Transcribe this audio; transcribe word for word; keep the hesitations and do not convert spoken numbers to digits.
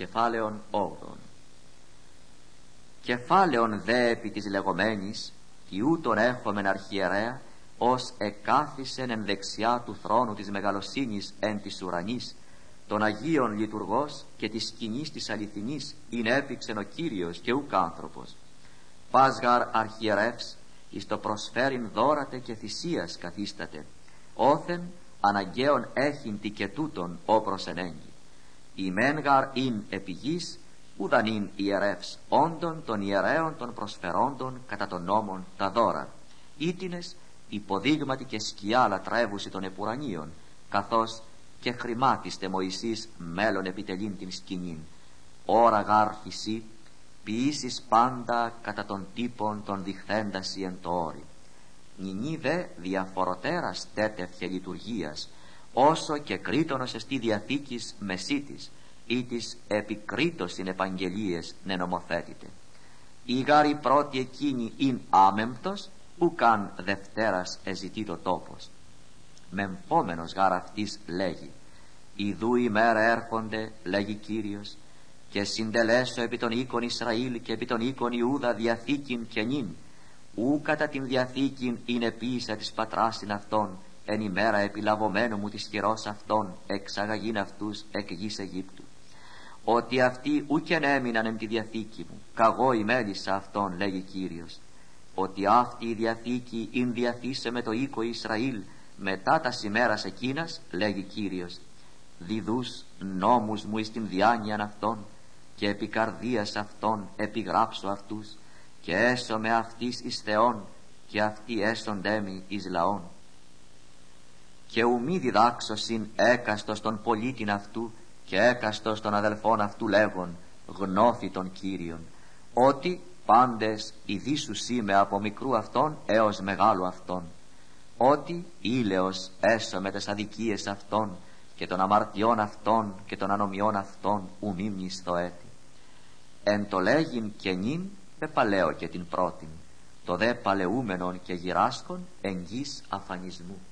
Κεφάλαιον όγδον. Κεφάλαιον δε επί της λεγομένης «Ιούτον έχομεν αρχιερέα, ως εκάθισεν εν δεξιά του θρόνου της μεγαλοσύνης εν της ουρανής, των Αγίων λειτουργός και της σκηνής της αληθινής ειν έπηξεν ο Κύριος και ουκ άνθρωπος. Πάσγαρ αρχιερεύς εις το προσφέρειν δώρατε και θυσίας καθίσταται, όθεν αναγκαίον έχειν τι και τούτον ο προσενέγγι. Ημέν γαρ ειν επί γης, ουδαν ειν ιερεύς όντων των ιερέων των προσφερόντων κατά των νόμων τα δώρα, ήτινες υποδείγματι και σκιά λατρεύουση των επουρανίων, καθώς και χρημάτιστε Μωυσής μέλλον επιτελήν την σκηνήν. Ωρα γάρ φυσί, ποιήσεις πάντα κατά των τύπων των διχθέντασι εν το όρι. Νινή δε διαφοροτέρας τέτευχε λειτουργίας, όσο και κρίτονος εστί διαθήκης μεσίτης, ή της επικρίτως in επαγγελίες νενομοθέτητε. Η γάρη πρώτη εκείνη ειν άμεμπτος, ουκαν δευτέρας εζητεί το τόπος. Μεμφόμενος γάρ αυτής λέγει, «Ιδού ημέρα έρχονται», λέγει Κύριος, «και συντελέσω επί των οίκων Ισραήλ και επί των οίκων Ιούδα διαθήκην καινήν, ου κατά την διαθήκην είναι πίσα της πατράσιν αυτών, εν ημέρα επιλαβωμένου μου της χειρός αυτών, εξαγαγήν αυτούς εκ γης Αιγύπτου. Ότι αυτοί ούκεν έμειναν εν τη διαθήκη μου, καγώ ημέλησα αυτών», λέγει Κύριος. «Ότι αυτή η διαθήκη ειν διαθήσε με το οίκο Ισραήλ μετά τα ημέρας εκείνας», λέγει Κύριος, «διδούς νόμους μου εις την διάνοιαν αυτών και επί καρδίας αυτών επιγράψω αυτούς και έσω με αυτής εις Θεόν και αυτοί έσοντέ μοι εις λαόν. Και ουμή διδάξωσιν έκαστος των πολίτην αυτού και έκαστος των αδελφών αυτού λέγον, γνώθη των Κύριων, ότι πάντες ειδήσους είμαι από μικρού αυτών έως μεγάλου αυτών, ότι ήλαιος έσω με τες αδικίες αυτών και των αμαρτιών αυτών και των ανομιών αυτών ουμή μισθώ έτη. Εν το λέγειν και νυν πεπαλαίω και την πρώτην, το δε παλαιούμενον και γυράσκον εν γης αφανισμού.